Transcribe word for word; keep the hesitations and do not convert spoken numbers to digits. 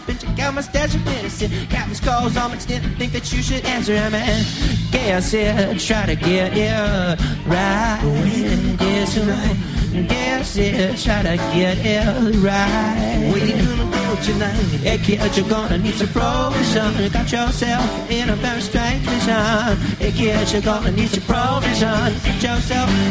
But check out my stash of medicine. Got these calls on, but didn't think that you should answer. I'm a guess it, try to get it right. Guess it, guess it, try to get it right. Where you gonna go tonight? Hey kid, you're gonna need some provision. You got yourself in a very strange vision. Hey kid, you're gonna need some provision. Get yourself